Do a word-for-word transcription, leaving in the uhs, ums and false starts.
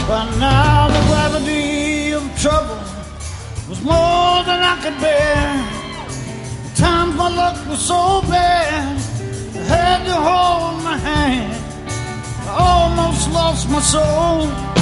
But now the gravity of trouble was more than I could bear. At times my luck was so bad, I had to hold my hand. I almost lost my soul.